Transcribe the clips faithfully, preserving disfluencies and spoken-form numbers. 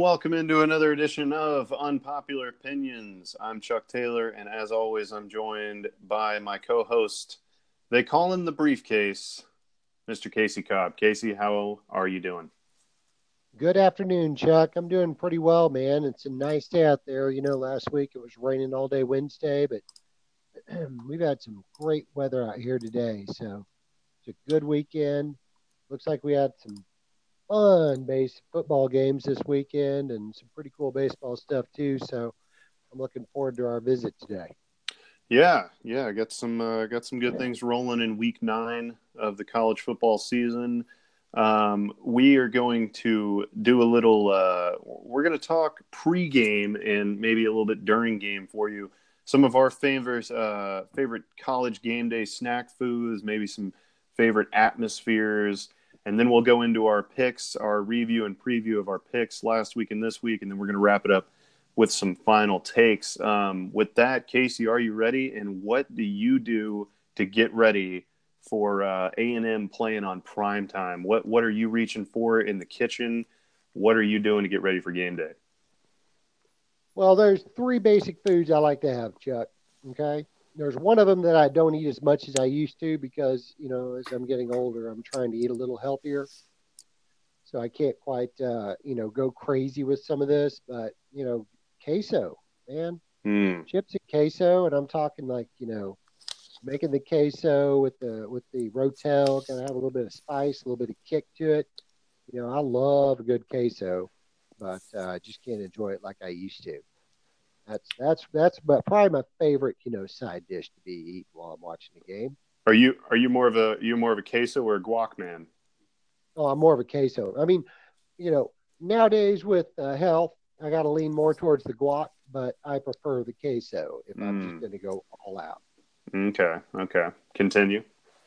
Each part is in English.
welcome into another edition of Unpopular Opinions. I'm Chuck Taylor, and as always, I'm joined by my co-host. They call him the briefcase, Mister Casey Cobb. Casey, how are you doing? Good afternoon, Chuck. I'm doing pretty well, man. It's a nice day out there. You know, last week it was raining all day Wednesday, but we've had some great weather out here today. So it's a good weekend. Looks like we had some fun base football games this weekend and some pretty cool baseball stuff too. So I'm looking forward to our visit today. Yeah, yeah, I got some uh, got some good things rolling in week nine of the college football season. Um, we are going to do a little. Uh, we're going to talk pregame and maybe a little bit during game for you. Some of our favorite uh, favorite college game day snack foods, maybe some favorite atmospheres. And then we'll go into our picks, our review and preview of our picks last week and this week, and then we're going to wrap it up with some final takes. Um, with that, Casey, are you ready? And what do you do to get ready for uh, A and M playing on prime time? What What are you reaching for in the kitchen? What are you doing to get ready for game day? Well, there's three basic foods I like to have, Chuck. Okay. There's one of them that I don't eat as much as I used to because, you know, as I'm getting older, I'm trying to eat a little healthier. So I can't quite, uh, you know, go crazy with some of this. But, you know, queso, man, Mm. chips and queso. And I'm talking like, you know, making the queso with the with the Rotel, gotta have a little bit of spice, a little bit of kick to it. You know, I love a good queso, but uh, I just can't enjoy it like I used to. That's that's that's but probably my favorite, you know, side dish to be eaten while I'm watching the game. Are you Are you more of a you more of a queso or a guac man? Oh, I'm more of a queso. I mean, you know, nowadays with uh, health, I got to lean more towards the guac, but I prefer the queso if I'm just Mm. going to go all out. Okay, okay. Continue.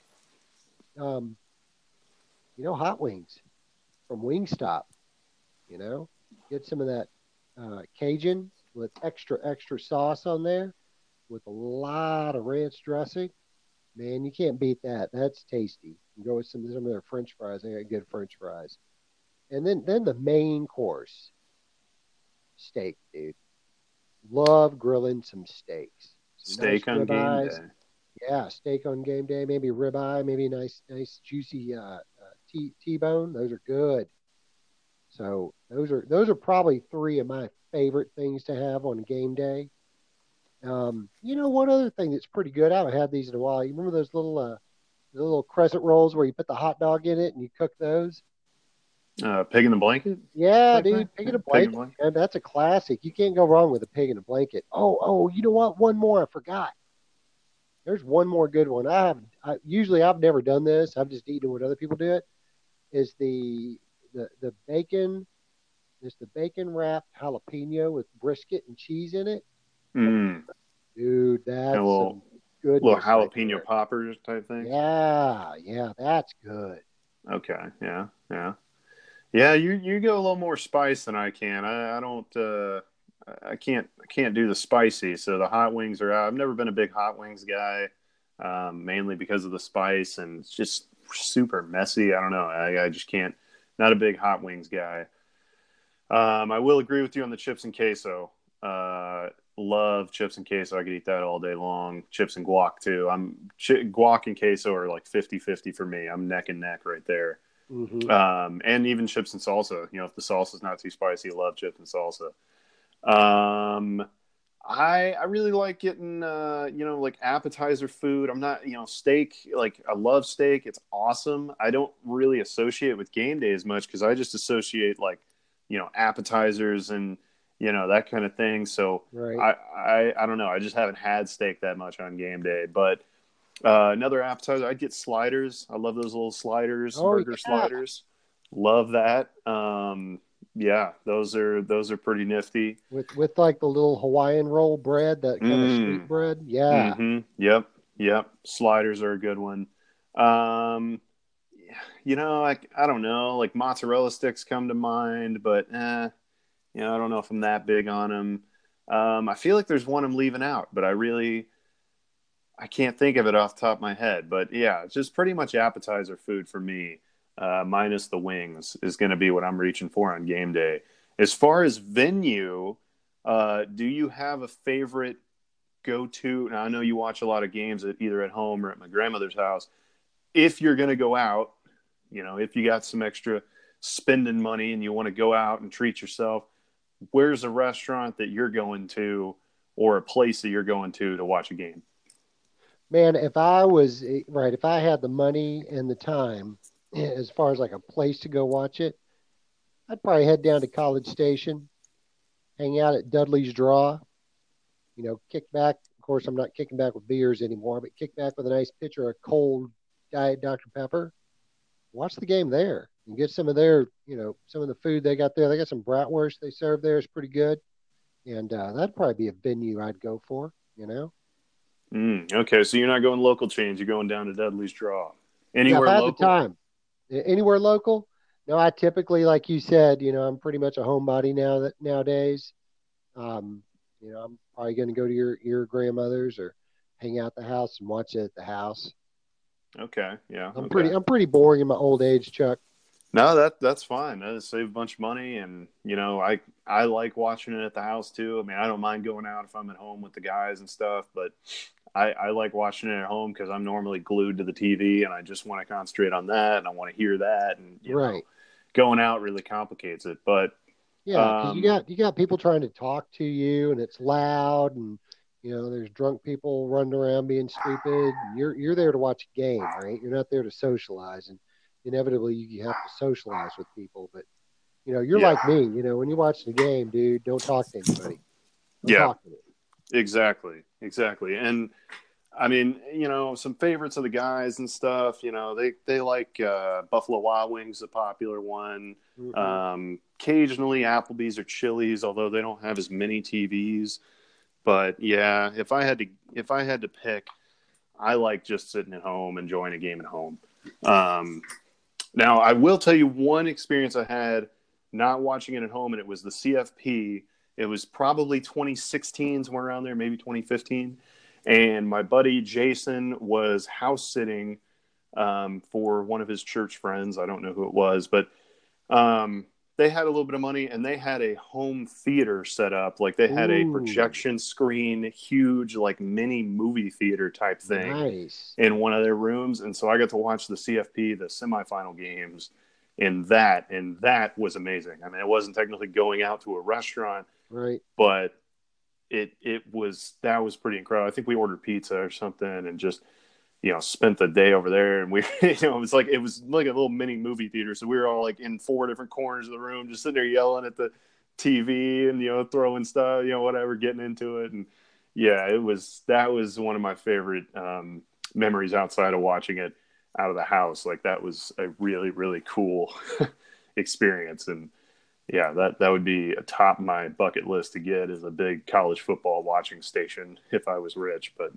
Um, you know, hot wings from Wingstop. You know, get some of that uh, Cajun with extra extra sauce on there with a lot of ranch dressing. Man, you can't beat that. That's tasty. You go with some some of their French fries. They got good French fries. And then then the main course, steak, dude. Love grilling some steaks. Some nice Steak on game ribeyes. day. Yeah, steak on game day. Maybe ribeye. Maybe nice nice juicy uh, uh, T T bone. Those are good. So those are those are probably three of my favorite things to have on game day. Um, you know, one other thing that's pretty good. I haven't had these in a while. You remember those little uh, the little crescent rolls where you put the hot dog in it and you cook those? Uh, pig in the blanket Yeah, type thing. dude, pig Yeah, in a pig in the blanket, blanket. man. That's a classic. You can't go wrong with a pig in a blanket. Oh, oh, you know what? One more, I forgot. There's one more good one. I have I, usually I've never done this. I've just eaten it when other people do it. Is the the the bacon? Is the bacon wrapped jalapeno with brisket and cheese in it? Mm. Dude, And a that's little some little goodness right jalapeno there. poppers type thing. Yeah, yeah, that's good. Okay, yeah, yeah, yeah. You you go a little more spice than I can. I, I don't. Uh, I can't. I can't do the spicy. So the hot wings are out. I've never been a big hot wings guy, um, mainly because of the spice and it's just super messy. I don't know. I, I just can't. Not a big hot wings guy. Um, I will agree with you on the chips and queso. Uh, love chips and queso. I could eat that all day long. Chips and guac too. I'm ch- guac and queso are like fifty-fifty for me. I'm neck and neck right there. Hmm. Um, and even chips and salsa. You know, if the salsa's not too spicy, I love chips and salsa. Um, I I really like getting uh, you know, like appetizer food. I'm not, you know, steak. Like I love steak. It's awesome. I don't really associate it with game day as much because I just associate like, you know, appetizers and you know that kind of thing. So Right. I I I don't know. I just haven't had steak that much on game day. But uh, another appetizer, I'd get sliders. I love those little sliders, Oh burger yeah, sliders. Love that. Um, yeah, those are those are pretty nifty. with with like the little Hawaiian roll bread, that kind of sweet Mm. bread. Yeah. Mm-hmm. Yep. Yep. Sliders are a good one. Um, you know, like I don't know, like mozzarella sticks come to mind, but eh, you know, I don't know if I'm that big on them. Um, I feel like there's one I'm leaving out, but I really I can't think of it off the top of my head. But yeah, it's just pretty much appetizer food for me, uh, minus the wings is going to be what I'm reaching for on game day. As far as venue, uh, do you have a favorite go-to? Now, I know you watch a lot of games at either at home or at my grandmother's house. If you're going to go out, you know, if you got some extra spending money and you want to go out and treat yourself, where's a restaurant that you're going to or a place that you're going to to watch a game? Man, if I was right, if I had the money and the time, as far as like a place to go watch it, I'd probably head down to College Station, hang out at Dudley's Draw, you know, kick back. Of course, I'm not kicking back with beers anymore, but kick back with a nice pitcher of cold Diet Doctor Pepper. Watch the game there and get some of their, you know, some of the food they got there. They got some bratwurst they serve there. It's pretty good. And uh, that'd probably be a venue I'd go for, you know? Mm, okay, so you're not going local chains. You're going down to Dudley's Draw. Yeah, if Anywhere I had the local? time. Anywhere local? No, I typically, like you said, you know, I'm pretty much a homebody now that nowadays. Um, you know, I'm probably going to go to your your grandmother's or hang out at the house and watch it at the house. Okay, yeah, I'm okay. pretty I'm pretty boring in my old age, Chuck. No, that that's fine. That save a bunch of money, and you know, I I like watching it at the house too. I mean, I don't mind going out if I'm at home with the guys and stuff, but I, I like watching it at home because I'm normally glued to the T V, and I just want to concentrate on that, and I want to hear that, and you know, Right. going out really complicates it. But Yeah, because you um, got you got people trying to talk to you, and it's loud, and you know there's drunk people running around being stupid. And you're you're there to watch a game, right? You're not there to socialize, and inevitably you have to socialize with people. But you know you're yeah, like me. You know when you watch the game, dude, don't talk to anybody. Don't yeah, talk to me. exactly, exactly, and I mean, you know, some favorites of the guys and stuff. You know, they they like uh, Buffalo Wild Wings, a popular one. Hmm. Um, occasionally, Applebee's or Chili's, although they don't have as many T Vs. But yeah, if I had to if I had to pick, I like just sitting at home, enjoying a game at home. Um, now, I will tell you one experience I had not watching it at home, and it was the C F P. It was probably twenty sixteen, somewhere around there, maybe twenty fifteen. And my buddy Jason was house sitting um, for one of his church friends. I don't know who it was, but um, they had a little bit of money and they had a home theater set up. Like they had a Ooh, projection screen, huge, like mini movie theater type thing nice. in one of their rooms. And so I got to watch the C F P, the semifinal games in that. And that was amazing. I mean, it wasn't technically going out to a restaurant, Right. but it, it was, that was pretty incredible. I think we ordered pizza or something and just, you know, spent the day over there, and we, you know, it was like it was like a little mini movie theater. So we were all like in four different corners of the room, just sitting there yelling at the T V and you know throwing stuff, you know, whatever, getting into it. And yeah, it was that was one of my favorite um, memories outside of watching it out of the house. Like that was a really really cool experience, and yeah, that that would be atop my bucket list to get as a big college football watching station if I was rich, but.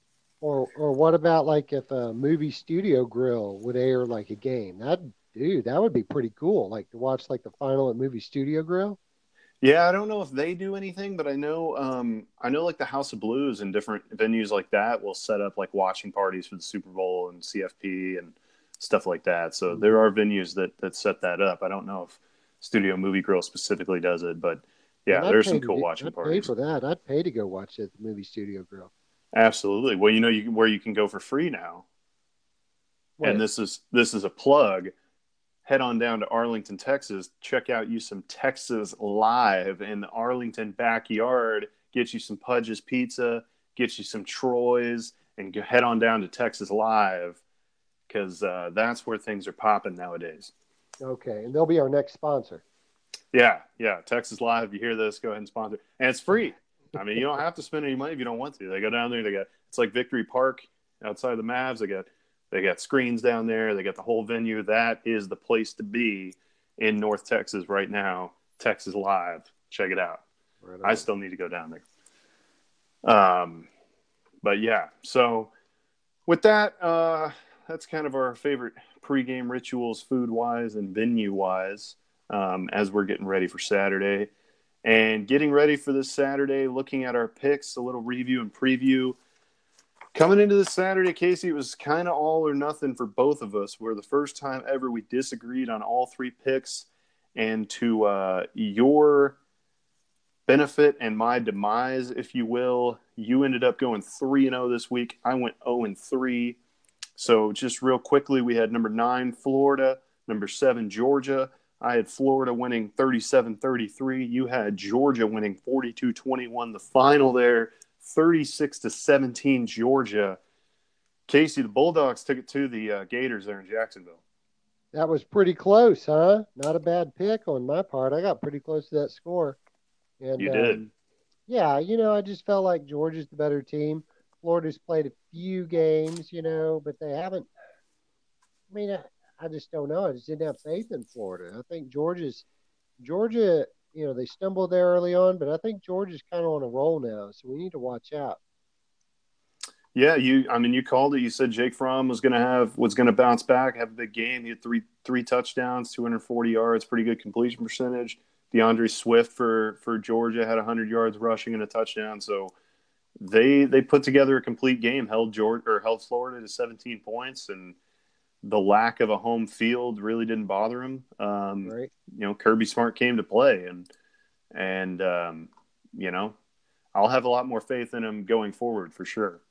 Or or what about like if a movie studio grill would air like a game? That dude, that would be pretty cool. Like to watch like the final at movie studio grill. Yeah, I don't know if they do anything, but I know um, I know like the House of Blues and different venues like that will set up like watching parties for the Super Bowl and C F P and stuff like that. So there Hmm. are venues that that set that up. I don't know if Studio Movie Grill specifically does it, but Man, yeah, I'd there's pay some to cool do, watching I'd pay parties. for that. I'd pay to go watch it at the movie studio grill. Absolutely. Well, you know you, where you can go for free now, and Where? this is this is a plug. Head on down to Arlington, Texas. Check out you some Texas Live in the Arlington backyard. Get you some Pudge's Pizza, get you some Troy's, and go, head on down to Texas Live because uh, that's where things are popping nowadays. Okay, and they'll be our next sponsor. Yeah, yeah. Texas Live, if you hear this, go ahead and sponsor. And it's free. I mean, you don't have to spend any money if you don't want to. They go down there, they got it's like Victory Park outside the Mavs. They got they got screens down there, they got the whole venue. That is the place to be in North Texas right now. Texas Live. Check it out. Right I on. still need to go down there. Um, but yeah, so with that, uh, that's kind of our favorite pregame rituals, food wise and venue wise, um, as we're getting ready for Saturday. And getting ready for this Saturday, looking at our picks, a little review and preview. Coming into this Saturday, Casey, it was kind of all or nothing for both of us. Where the first time ever we disagreed on all three picks, And to uh, your benefit and my demise, if you will, you ended up going three and oh this week. I went oh and three. So just real quickly, we had number nine, Florida, number seven, Georgia. I had Florida winning thirty-seven thirty-three. You had Georgia winning forty-two twenty-one. The final there, thirty-six to seventeen, Georgia. Casey, the Bulldogs took it to the uh, Gators there in Jacksonville. That was pretty close, huh? Not a bad pick on my part. I got pretty close to that score. And You did. Um, yeah, you know, I just felt like Georgia's the better team. Florida's played a few games, you know, but they haven't. I mean, I, I just don't know. I just didn't have faith in Florida. I think Georgia's Georgia, you know, they stumbled there early on, but I think Georgia's kind of on a roll now, so we need to watch out. Yeah, you. I mean, you called it. You said Jake Fromm was going to have was going to bounce back, have a big game. He had three three touchdowns, two hundred forty yards, pretty good completion percentage. DeAndre Swift for for Georgia had one hundred yards rushing and a touchdown. So they they put together a complete game, held Georgia or held Florida to seventeen points, and the lack of a home field really didn't bother him. Um, Right. You know, Kirby Smart came to play, and and um, you know, I'll have a lot more faith in him going forward for sure.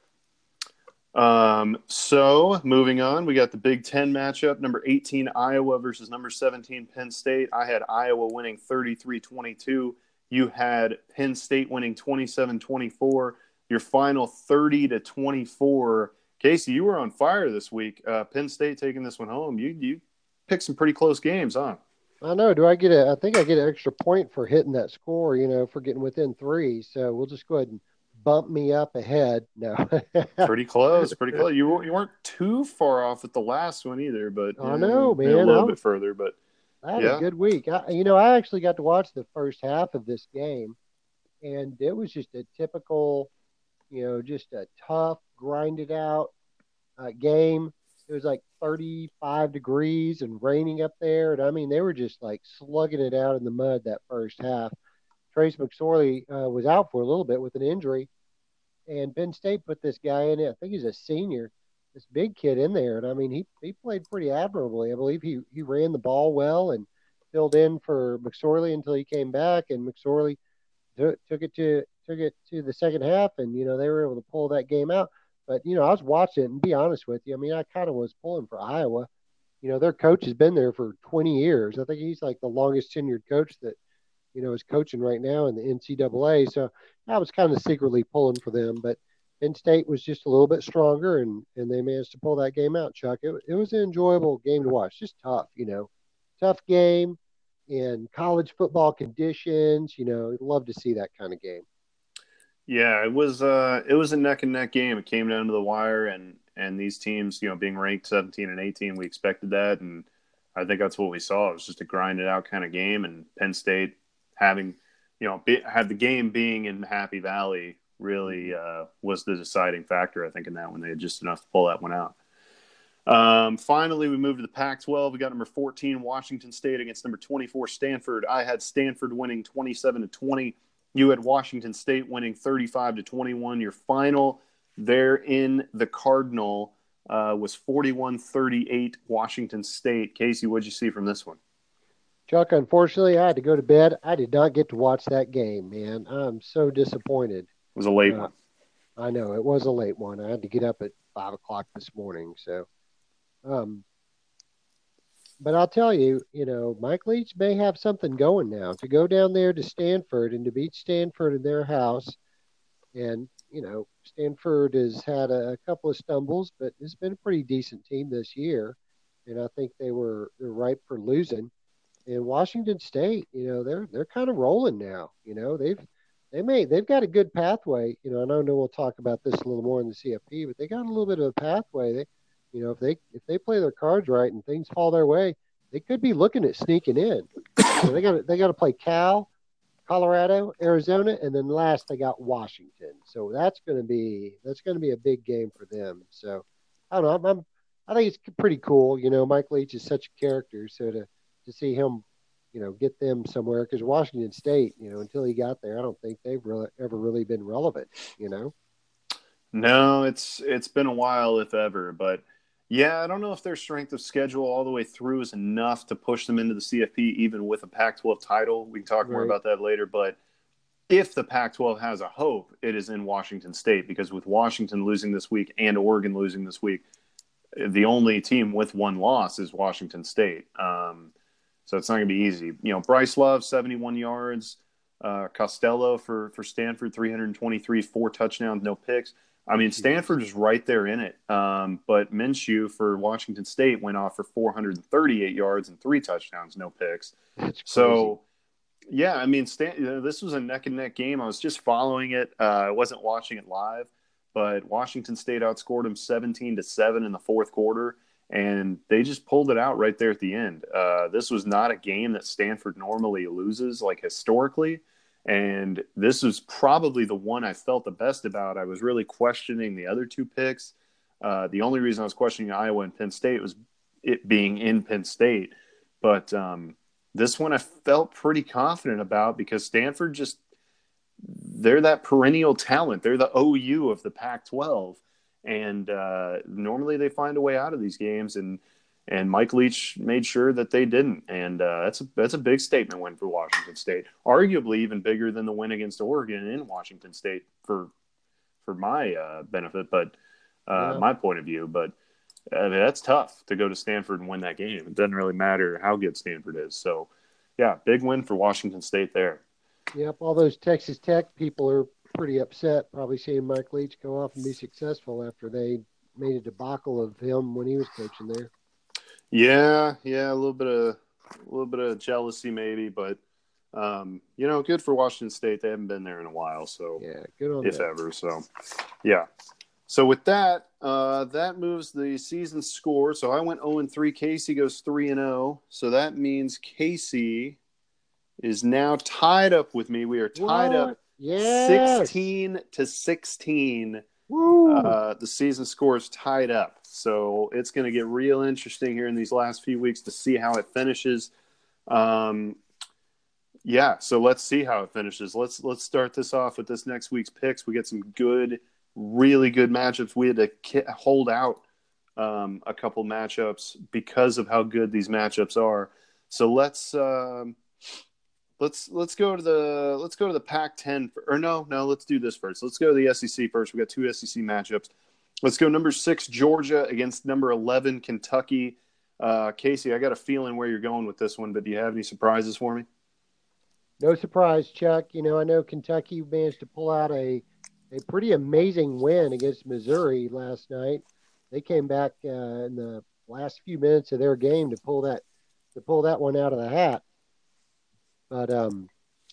Um, so moving on, we got the Big Ten matchup, number eighteen Iowa versus number seventeen Penn State. I had Iowa winning thirty-three twenty-two. You had Penn State winning twenty-seven twenty-four. Your final thirty to twenty-four. Casey, you were on fire this week. Uh, Penn State taking this one home. You you picked some pretty close games, huh? I know. Do I get a? I think I get an extra point for hitting that score. You know, for getting within three. So we'll just go ahead and bump me up ahead. No. Pretty close, pretty close. You weren't, you weren't too far off at the last one either, but I yeah, know, maybe man. a little I, bit further. But I had yeah, a good week. I, you know, I actually got to watch the first half of this game, and it was just a typical, you know, just a tough, grinded out uh, game. It was like thirty-five degrees and raining up there, and I mean, they were just like slugging it out in the mud that first half. Trace McSorley uh, was out for a little bit with an injury, and Penn State put this guy in it. I think he's a senior, this big kid in there, and I mean he he played pretty admirably. I believe he he ran the ball well and filled in for McSorley until he came back, and McSorley took took it to took it to the second half, and you know they were able to pull that game out. But you know I was watching it, and be honest with you, I mean I kind of was pulling for Iowa. You know their coach has been there for twenty years. I think he's like the longest tenured coach that you know, is coaching right now in the N C double A. So I was kind of secretly pulling for them, but Penn State was just a little bit stronger, and and they managed to pull that game out. Chuck, it it was an enjoyable game to watch. Just tough, you know, tough game in college football conditions. You know, love to see that kind of game. yeah, it was uh, it was a neck and neck game. It came down to the wire, and and these teams, you know, being ranked seventeen and eighteen, we expected that, and I think that's what we saw. It was just a grind it out kind of game, and Penn State having, you know, be, had the game being in Happy Valley really uh, was the deciding factor, I think, in that one. They had just enough to pull that one out. Um, finally, we moved to the Pac twelve. We got number fourteen, Washington State against number twenty-four, Stanford. I had Stanford winning twenty-seven to twenty. You had Washington State winning thirty-five to twenty-one. Your final there in the Cardinal uh, was forty-one thirty-eight, Washington State. Casey, what'd you see from this one? Chuck, unfortunately, I had to go to bed. I did not get to watch that game, man. I'm so disappointed. It was a late Uh, one. I know it was a late one. I had to get up at five o'clock this morning. So, um, but I'll tell you, you know, Mike Leach may have something going now to go down there to Stanford and to beat Stanford in their house. And, you know, Stanford has had a, a couple of stumbles, but it's been a pretty decent team this year. And I think they were they're ripe for losing. And Washington State, you know, they're they're kind of rolling now. You know, they've they may they've got a good pathway. You know, and I know we'll talk about this a little more in the C F P, but they got a little bit of a pathway. They, you know, if they if they play their cards right and things fall their way, they could be looking at sneaking in. So they got they got to play Cal, Colorado, Arizona, and then last they got Washington. So that's going to be that's going to be a big game for them. So I don't know. I'm, I'm I think it's pretty cool. You know, Mike Leach is such a character. So to to see him, you know, get them somewhere, because Washington State, you know, until he got there, I don't think they've really ever really been relevant. You know. No, it's it's been a while, if ever. But Yeah, I don't know if their strength of schedule all the way through is enough to push them into the C F P, even with a Pac twelve title. We can talk more Right. about that later. But if the Pac twelve has a hope, it is in Washington State, because with Washington losing this week and Oregon losing this week, the only team with one loss is Washington State. Um, so it's not going to be easy. You know, Bryce Love, seventy-one yards. Uh, Costello for, for Stanford, three hundred twenty-three, four touchdowns, no picks. I mean, Stanford is right there in it. Um, but Minshew for Washington State went off for four hundred thirty-eight yards and three touchdowns, no picks. That's crazy. So, yeah, I mean, Stan, you know, this was a neck and neck game. I was just following it. Uh, I wasn't watching it live, but Washington State outscored them seventeen to seven in the fourth quarter, and they just pulled it out right there at the end. Uh, this was not a game that Stanford normally loses, like historically. And this was probably the one I felt the best about. I was really questioning the other two picks. Uh, the only reason I was questioning Iowa and Penn State was it being in Penn State. But um, this one I felt pretty confident about, because Stanford just – they're that perennial talent. They're the O U of the Pac twelve. And uh, normally they find a way out of these games, and and Mike Leach made sure that they didn't. And uh, that's a that's a big statement win for Washington State, arguably even bigger than the win against Oregon in Washington State for for my uh, benefit, but uh, Yeah. my point of view. But uh, that's tough to go to Stanford and win that game. It doesn't really matter how good Stanford is. So, yeah, big win for Washington State there. Yep, all those Texas Tech people are pretty upset, probably seeing Mike Leach go off and be successful after they made a debacle of him when he was coaching there. Yeah, yeah, a little bit of a little bit of jealousy maybe, but um, you know, good for Washington State. They haven't been there in a while, so Yeah, good on if them. ever. So, yeah. So with that, uh, that moves the season score. So I went zero and three. Casey goes three and zero. So that means Casey is now tied up with me. We are tied What? up Yes. sixteen to sixteen. Woo. Uh, the season score is tied up. So it's going to get real interesting here in these last few weeks to see how it finishes. Um, yeah, so let's see how it finishes. Let's let's start this off with this next week's picks. We get some good, really good matchups. We had to ki- hold out um, a couple matchups because of how good these matchups are. So let's um, let's let's go to the let's go to the Pac ten or no no let's do this first. Let's go to the S E C first. We got two S E C matchups. Let's go number six Georgia against number eleven Kentucky. Uh, Casey, I got a feeling where you're going with this one, but do you have any surprises for me? No surprise, Chuck. You know, I know Kentucky managed to pull out a a pretty amazing win against Missouri last night. They came back uh, in the last few minutes of their game to pull that to pull that one out of the hat. But um,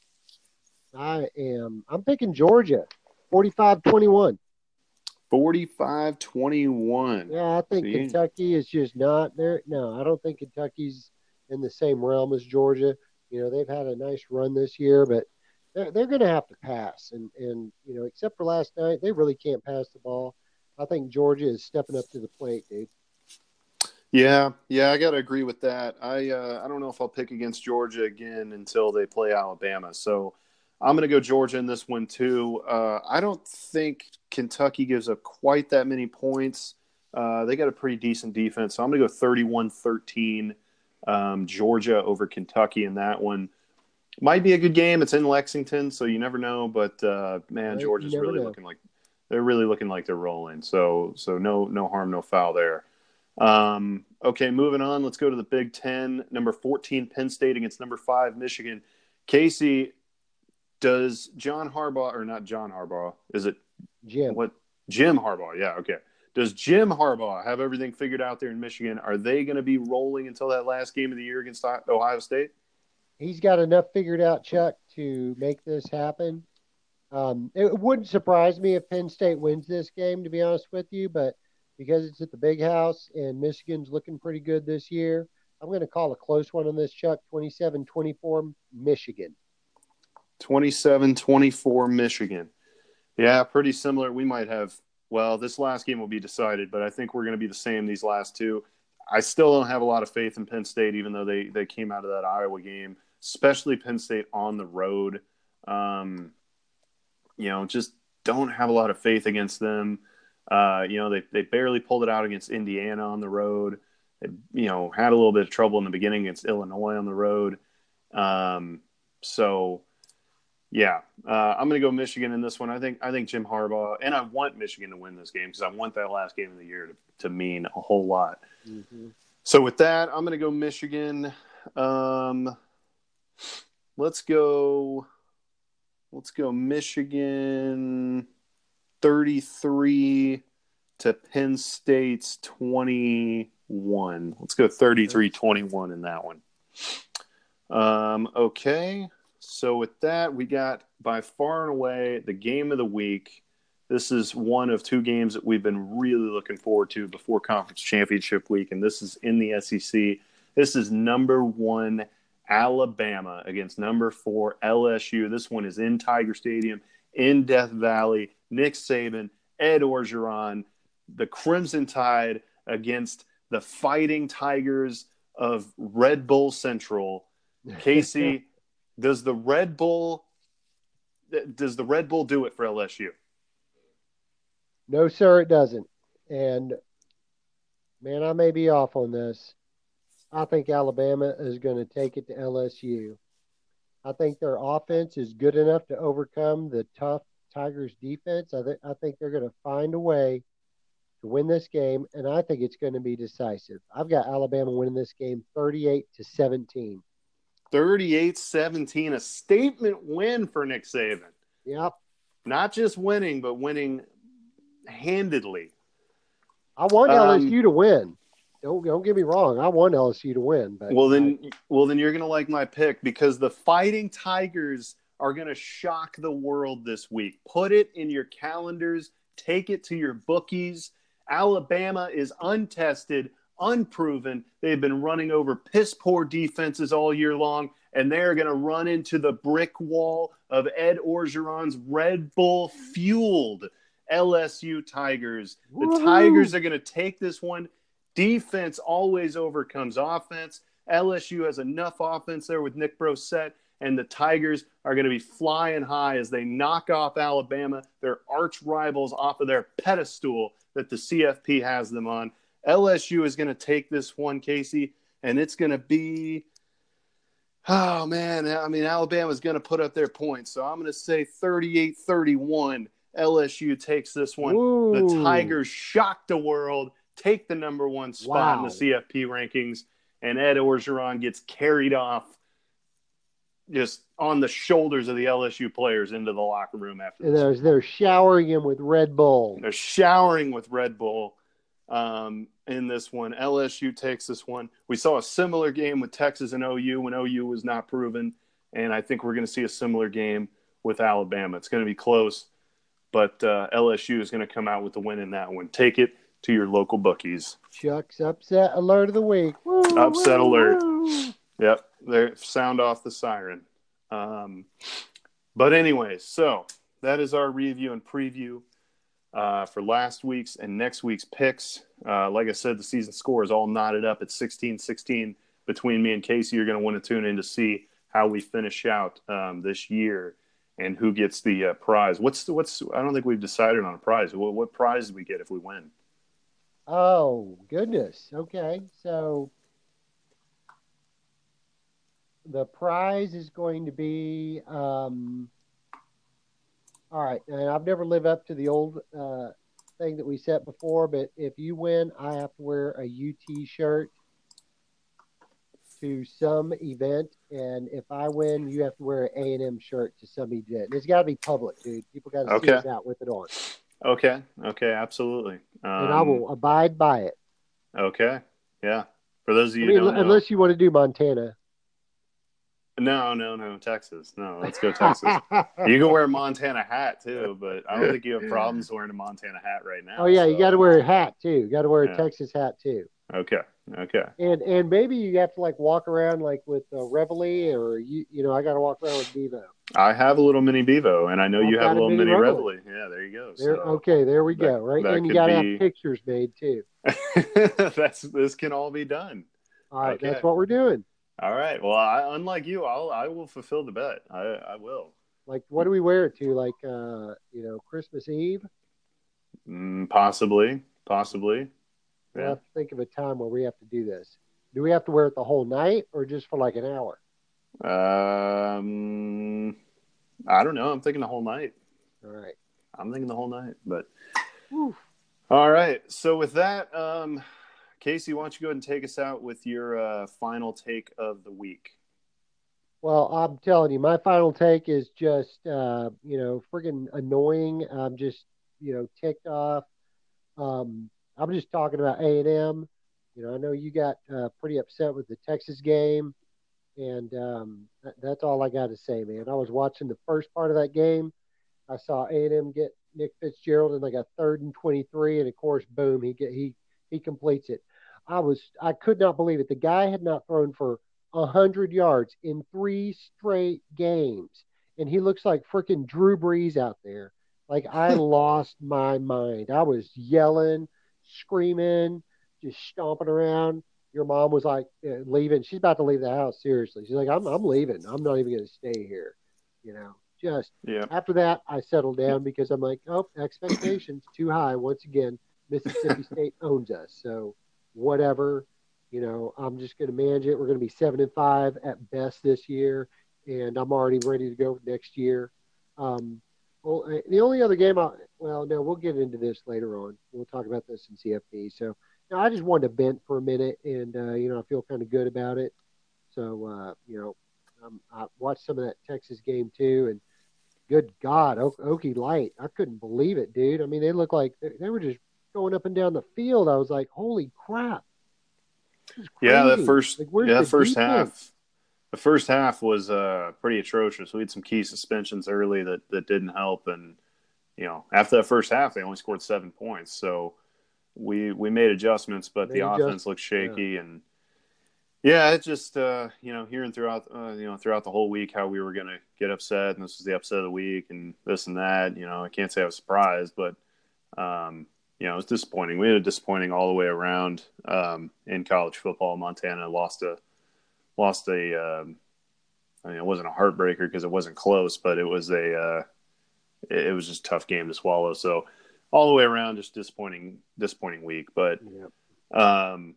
I am I'm picking Georgia, forty-five twenty-one. forty-five twenty-one. Yeah, I think See? Kentucky is just not there. No, I don't think Kentucky's in the same realm as Georgia. You know, they've had a nice run this year, but they're, they're going to have to pass. And, and, you know, except for last night, they really can't pass the ball. I think Georgia is stepping up to the plate, dude. Yeah, yeah, I got to agree with that. I uh, I don't know if I'll pick against Georgia again until they play Alabama. So I'm going to go Georgia in this one too. Uh, I don't think Kentucky gives up quite that many points. Uh, they got a pretty decent defense. So I'm going to go thirty-one thirteen um, Georgia over Kentucky in that one. Might be a good game. It's in Lexington, so you never know. But uh, man, Right, Georgia's you never really know. looking like they're really looking like they're rolling. So so no no harm, no foul there. Um, okay, moving on. Let's go to the Big Ten. Number fourteen, Penn State against number five, Michigan. Casey, does John Harbaugh, or not John Harbaugh, is it Jim. what? Jim Harbaugh, yeah, okay. Does Jim Harbaugh have everything figured out there in Michigan? Are they going to be rolling until that last game of the year against Ohio State? He's got enough figured out, Chuck, to make this happen. Um, it wouldn't surprise me if Penn State wins this game, to be honest with you, but because it's at the Big House and Michigan's looking pretty good this year, I'm going to call a close one on this, Chuck, twenty-seven twenty-four Michigan. twenty-seven twenty-four Michigan. Yeah, pretty similar. We might have, well, this last game will be decided, but I think we're going to be the same these last two. I still don't have a lot of faith in Penn State, even though they, they came out of that Iowa game, especially Penn State on the road. Um, you know, just don't have a lot of faith against them. Uh, you know, they they barely pulled it out against Indiana on the road. They, you know, had a little bit of trouble in the beginning against Illinois on the road. Um, so, yeah, uh, I'm going to go Michigan in this one. I think I think Jim Harbaugh, and I want Michigan to win this game because I want that last game of the year to, to mean a whole lot. Mm-hmm. So with that, I'm going to go Michigan. Um, let's go. Let's go Michigan thirty-three to Penn State's twenty-one. Let's go thirty-three twenty-one in that one. Um, okay. So with that, we got by far and away the game of the week. This is one of two games that we've been really looking forward to before Conference Championship Week, and this is in the S E C. This is number one Alabama against number four L S U. This one is in Tiger Stadium in Death Valley. Nick Saban, Ed Orgeron, the Crimson Tide against the Fighting Tigers of Red Bull Central. Casey, does the Red Bull does the Red Bull do it for L S U? No, sir, it doesn't. And, man, I may be off on this. I think Alabama is going to take it to L S U. I think their offense is good enough to overcome the tough Tigers defense. I, th- I think they're going to find a way to win this game, and I think it's going to be decisive. I've got Alabama winning this game thirty-eight to seventeen. thirty-eight seventeen, a statement win for Nick Saban. Yep. Not just winning, but winning handedly. I want Um, L S U to win. Don't don't get me wrong. I want L S U to win, but well then, I, well then you're gonna like my pick because the Fighting Tigers are gonna shock the world this week. Put it in your calendars. Take it to your bookies. Alabama is untested, unproven. They've been running over piss poor defenses all year long, and they're gonna run into the brick wall of Ed Orgeron's Red Bull fueled L S U Tigers. The Woo-hoo! Tigers are gonna take this one. Defense always overcomes offense. L S U has enough offense there with Nick Brossette, and the Tigers are going to be flying high as they knock off Alabama, their arch rivals, off of their pedestal that the C F P has them on. L S U is going to take this one, Casey, and it's going to be – oh, man. I mean, Alabama's going to put up their points, so I'm going to say thirty-eight thirty-one. L S U takes this one. Ooh. The Tigers shock the world. Take the number one spot Wow. in the C F P rankings, and Ed Orgeron gets carried off just on the shoulders of the L S U players into the locker room after And this. they're, they're showering him with Red Bull. They're showering with Red Bull um, in this one. L S U takes this one. We saw a similar game with Texas and O U when O U was not proven, and I think we're going to see a similar game with Alabama. It's going to be close, but uh, L S U is going to come out with the win in that one. Take it to your local bookies. Chuck's upset alert of the week. Woo, Upset woo, alert. Woo. Yep, they sound off the siren. Um, but anyways, so that is our review and preview uh, for last week's and next week's picks. Uh, like I said, the season score is all knotted up at sixteen sixteen between me and Casey. You're going to want to tune in to see how we finish out um, this year and who gets the uh, prize. What's the, what's? I don't think we've decided on a prize. What, what prize do we get if we win? Oh, goodness. Okay. So the prize is going to be, um, all right. And I've never lived up to the old uh, thing that we set before, but if you win, I have to wear a U T shirt to some event. And if I win, you have to wear an A and M shirt to some event. And it's got to be public, dude. People got to Okay. see us out with it on. Okay. Okay. Absolutely. Um, And I will abide by it. Okay. Yeah. For those of you I mean, who don't know. unless you want to do Montana. No, no, no. Texas. No, let's go Texas. You can wear a Montana hat too, but I don't think you have problems wearing a Montana hat right now. Oh, yeah, so. you got to wear a hat, too. You got to wear a Yeah. Texas hat, too. Okay. Okay. And and maybe you have to, like, walk around, like, with uh, Reveille, or, you you know, I got to walk around with Devo. I have a little mini Bevo, and I know I've you have a got a little mini mini Reveille. Reveille. Yeah, there you go. There, So okay, there we that- go, right? that And you could got to be- have pictures made, too. that's this can all be done. All right, Okay. that's what we're doing. All right. Well, I, unlike you, I'll I will fulfill the bet. I I will. Like, what do we wear it to? Like, uh, you know, Christmas Eve? Mm, possibly, possibly. We'll Yeah. have to think of a time where we have to do this. Do we have to wear it the whole night or just for like an hour? Um, I don't know. I'm thinking the whole night. All right. I'm thinking the whole night. But Whew. all right. So with that, um, Casey, why don't you go ahead and take us out with your uh, final take of the week? Well, I'm telling you, my final take is just, uh, you know, friggin' annoying. I'm just, you know, ticked off. Um, I'm just talking about A and M. You know, I know you got uh, pretty upset with the Texas game, and um, that, that's all I got to say, man. I was watching the first part of that game. I saw A and M get Nick Fitzgerald in like a third and twenty-three, and of course, boom, he get he he completes it. I was I could not believe it. The guy had not thrown for a hundred yards in three straight games, and he looks like freaking Drew Brees out there. Like I lost my mind. I was yelling, screaming, just stomping around. Your mom was like uh, leaving. She's about to leave the house. Seriously, she's like, "I'm I'm leaving. I'm not even going to stay here." You know, just Yeah. after that, I settled down because I'm like, oh, expectations too high. Once again, Mississippi State owns us. So whatever, you know, I'm just going to manage it. We're going to be seven and five at best this year, and I'm already ready to go next year. Um, well, uh, the only other game, I, well, no, we'll get into this later on. We'll talk about this in C F P. So now I just wanted to vent for a minute, and uh, you know, I feel kind of good about it. So uh, you know, um, I watched some of that Texas game too, and good God, o- Okie Light. I couldn't believe it, dude. I mean, they looked like they, they were just going up and down the field. I was like, holy crap. This is Yeah, that crazy. first Like, where's yeah, the that first defense? half the first half was uh, pretty atrocious. We had some key suspensions early that, that didn't help, and you know after that first half, they only scored seven points. So we we made adjustments, but the Made adjustments. offense looked Yeah. shaky, and yeah, it just uh, you know hearing throughout uh, you know throughout the whole week how we were going to get upset, and this was the upset of the week, and this and that. You know, I can't say I was surprised, but um, you know it was disappointing. We had a disappointing all the way around um, in college football. Montana lost a lost a. Um, I mean, it wasn't a heartbreaker because it wasn't close, but it was a. Uh, it, it was just a tough game to swallow. So all the way around, just disappointing, disappointing week. But Yeah. um,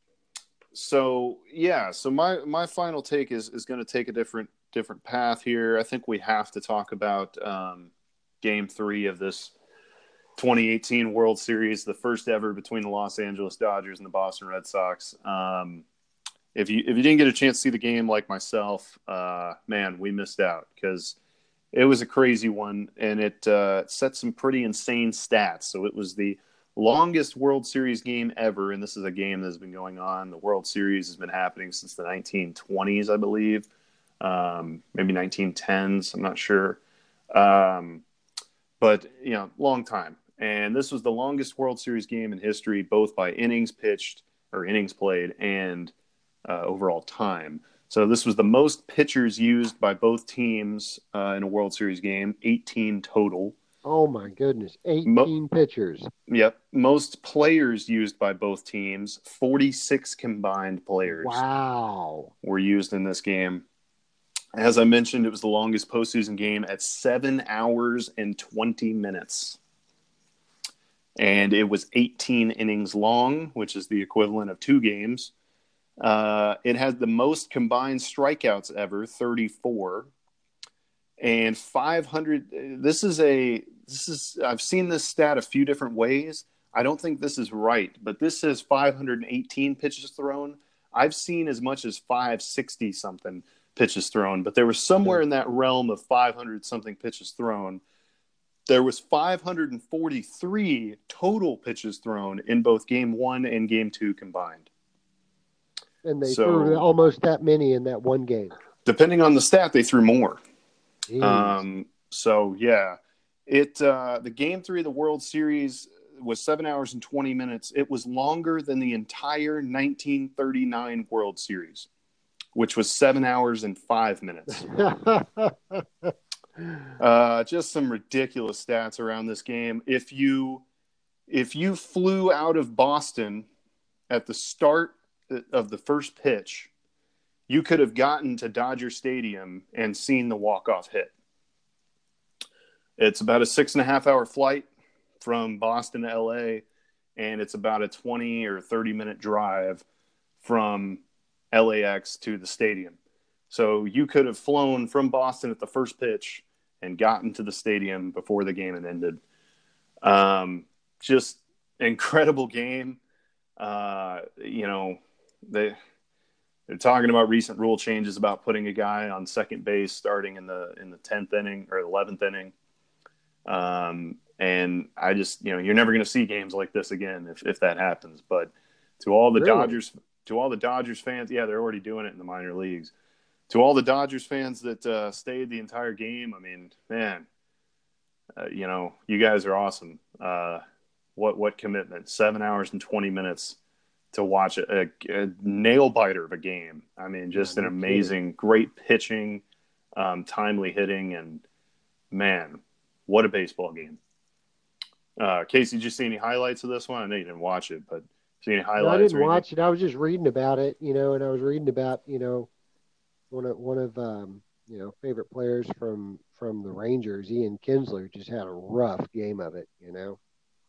so yeah, so my my final take is is going to take a different different path here. I think we have to talk about um, Game Three of this twenty eighteen World Series, the first ever between the Los Angeles Dodgers and the Boston Red Sox. Um, if you if you didn't get a chance to see the game like myself, uh, man, we missed out because it was a crazy one, and it uh, set some pretty insane stats. So it was the longest World Series game ever, and this is a game that's been going on. The World Series has been happening since the nineteen twenties, I believe, um, maybe nineteen tens. I'm not sure, um, but you know, long time. And this was the longest World Series game in history, both by innings pitched or innings played and uh, overall time. So this was the most pitchers used by both teams uh, in a World Series game, eighteen total. Oh, my goodness. Mo- eighteen pitchers. yep. Most players used by both teams, forty-six combined players Wow. were used in this game. As I mentioned, it was the longest postseason game at seven hours and twenty minutes. And it was eighteen innings long, which is the equivalent of two games. Uh, it has the most combined strikeouts ever, thirty-four, and five hundred. This is a this is I've seen this stat a few different ways. I don't think this is right, but this says five hundred eighteen pitches thrown. I've seen as much as five hundred sixty something pitches thrown, but there was somewhere in that realm of five hundred something pitches thrown. There was five hundred forty-three total pitches thrown in both game one and game two combined. And they So, threw almost that many in that one game. depending on the stat, they threw more. Jeez. Um, so yeah, it uh, the game three of the World Series was seven hours and twenty minutes. It was longer than the entire nineteen thirty-nine World Series, which was seven hours and five minutes. uh, just some ridiculous stats around this game. If you if you flew out of Boston at the start of the first pitch, you could have gotten to Dodger Stadium and seen the walk-off hit. It's about a six and a half hour flight from Boston to L A, and it's about a twenty or thirty minute drive from L A X to the stadium. So you could have flown from Boston at the first pitch and gotten to the stadium before the game had ended. Um, just incredible game. Uh, you know, they, they're talking about recent rule changes about putting a guy on second base starting in the in the tenth inning or eleventh inning. Um, and I just, you know, you're never going to see games like this again if, if that happens. But to all the Really? Dodgers, to all the Dodgers fans, yeah, they're already doing it in the minor leagues. To all the Dodgers fans that uh, stayed the entire game, I mean, man, uh, you know, you guys are awesome. Uh, what what commitment? Seven hours and twenty minutes to watch a, a, a nail biter of a game. I mean, just Yeah, an no amazing, kidding. great pitching, um, timely hitting, and man, what a baseball game. Uh, Casey, did you see any highlights of this one? I know you didn't watch it, but see any No, I highlights didn't or anything? watch it. I was just reading about it, you know, and I was reading about, you know, one of one of um, you know, favorite players from from the Rangers, Ian Kinsler, just had a rough game of it, you know.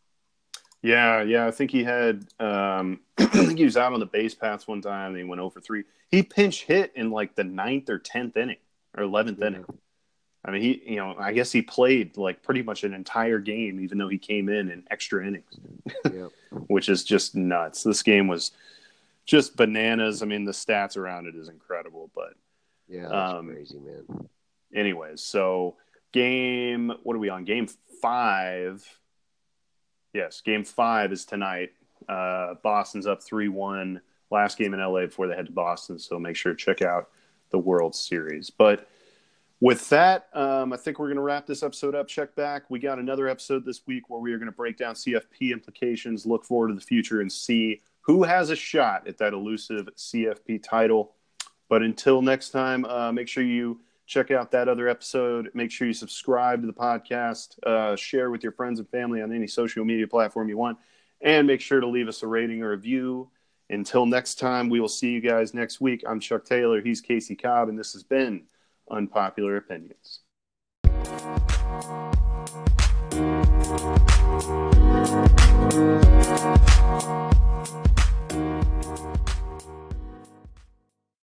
Yeah, yeah. I think he had. Um, I think he was out on the base paths one time, and he went over three. He pinch hit in like the ninth or tenth inning or eleventh Yeah, inning. I mean, he, you know, I guess he played like pretty much an entire game, even though he came in in extra innings, yeah, which is just nuts. This game was just bananas. I mean, the stats around it is incredible. But, yeah. That's um, crazy, man. anyways, so game. What are we on? Game five. Yes, game five is tonight. Uh, Boston's up three one. Last game in L A before they head to Boston, so make sure to check out the World Series. But with that, um, I think we're going to wrap this episode up. Check back. We got another episode this week where we are going to break down C F P implications, look forward to the future, and see who has a shot at that elusive C F P title. But until next time, uh, make sure you check out that other episode. Make sure you subscribe to the podcast, uh, share with your friends and family on any social media platform you want, and make sure to leave us a rating or review. Until next time, we will see you guys next week. I'm Chuck Taylor. He's Casey Cobb, and this has been Unpopular Opinions.